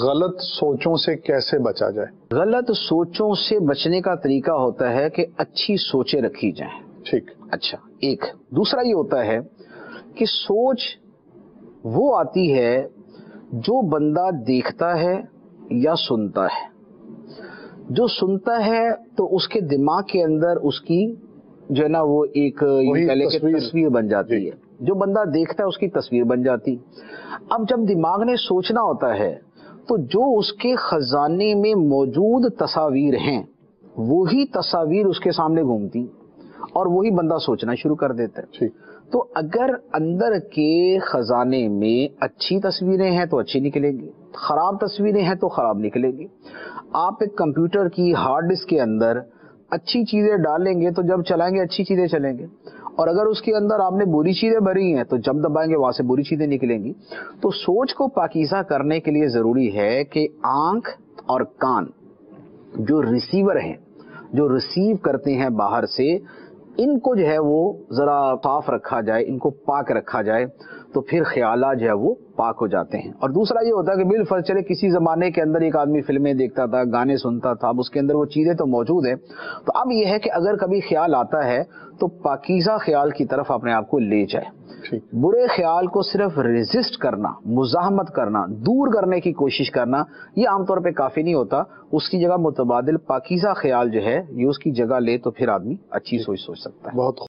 غلط سوچوں سے کیسے بچا جائے؟ غلط سوچوں سے بچنے کا طریقہ ہوتا ہے کہ اچھی سوچیں رکھی جائیں. ٹھیک. اچھا ایک دوسرا یہ ہوتا ہے کہ سوچ وہ آتی ہے جو بندہ دیکھتا ہے یا سنتا ہے. جو سنتا ہے تو اس کے دماغ کے اندر اس کی جو ہے نا وہ ایک تصویر بن جاتی ہے. جو بندہ دیکھتا ہے اس کی تصویر بن جاتی. اب جب دماغ نے سوچنا ہوتا ہے تو جو اس کے خزانے میں موجود تصاویر ہیں وہی تصاویر اس کے سامنے گھومتی اور وہی بندہ سوچنا شروع کر دیتا ہے. تو اگر اندر کے خزانے میں اچھی تصویریں ہیں تو اچھی نکلے گی, خراب تصویریں ہیں تو خراب نکلے گی. آپ ایک کمپیوٹر کی ہارڈ ڈسک کے اندر اچھی چیزیں ڈالیں گے تو جب چلائیں گے اچھی چیزیں چلیں گے, اور اگر اس کے اندر آپ نے بری چیزیں بھری ہیں تو جب دبائیں گے وہاں سے بری چیزیں نکلیں گی. تو سوچ کو پاکیزہ کرنے کے لیے ضروری ہے کہ آنکھ اور کان جو ریسیور ہیں, جو ریسیو کرتے ہیں باہر سے, ان کو جو ہے وہ ذرا صاف رکھا جائے, ان کو پاک رکھا جائے تو پھر خیالات جو ہے وہ پاک ہو جاتے ہیں. اور دوسرا یہ ہوتا ہے کہ بالفرض چلے کسی زمانے کے اندر ایک آدمی فلمیں دیکھتا تھا, گانے سنتا تھا, اب اس کے اندر وہ چیزیں تو موجود ہیں. تو اب یہ ہے کہ اگر کبھی خیال آتا ہے تو پاکیزہ خیال کی طرف اپنے آپ کو لے جائے. برے خیال کو صرف ریزسٹ کرنا, مزاحمت کرنا, دور کرنے کی کوشش کرنا یہ عام طور پہ کافی نہیں ہوتا. اس کی جگہ متبادل پاکیزہ خیال جو ہے یہ اس کی جگہ لے تو پھر آدمی اچھی سوچ سکتا ہے. بہت